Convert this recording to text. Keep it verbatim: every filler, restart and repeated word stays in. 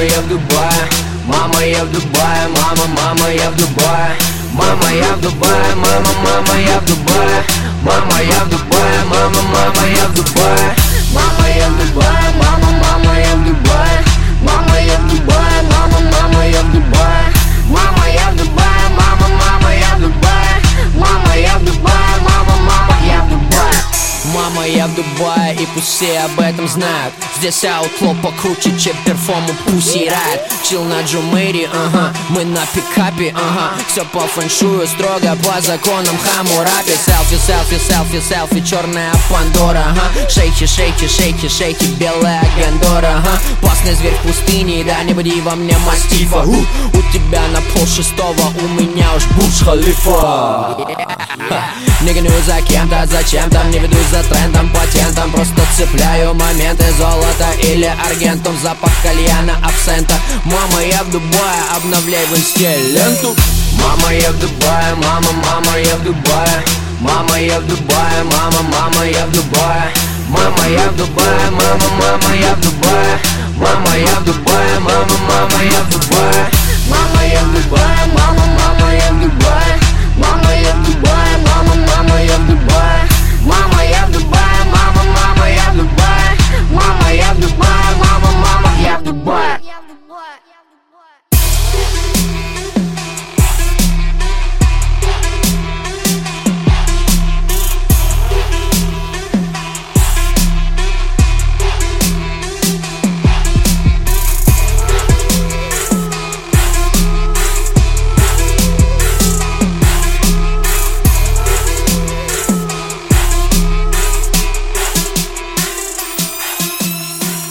я в Дубае, мама, я в Дубае, мама, мама, я в Дубае, мама, я в Дубае, мама, мама, я в Дубае, мама, я в Дубае, мама, мама, я в Дубае, мама, я в Дубае, мама, мама, я в Дубае, мама, я в Дубае, мама, мама, я в Дубае, мама, я в Дубае, мама, мама, я в Дубае, мама, я в Дубае, мама, мама, я в Дубае. Мама, я в Дубае, и пусть все об этом знают. Здесь аутло покруче, чем перформу Pussy Riot. Чил на Джумейре, ага, мы на пикапе, ага. Все по фэншую, строго по законам Хаммурапи. Селфи, селфи, селфи, селфи, черная Пандора, ага. Шейки, шейки, шейки, шейки, белая Гандора, ага. Опасный зверь в пустыне, да не буди во мне мастифа. У, у тебя на пол шестого, у меня уж Бурдж Халифа. Не гонюсь за кем-то, зачем-то, не ведусь за трендом, патентом. Просто цепляю моменты, золота или аргентум. Запах кальяна, абсента. Мама, я в Дубае, обновляй в инсте ленту. Мама, я в Дубае, мама, мама, я в Дубае, мама, я в Дубае, мама, мама, я в Дубае, мама, я в Дубае, мама, мама, я в Дубае, мама, я в Дубае, мама, мама, я в Дубае.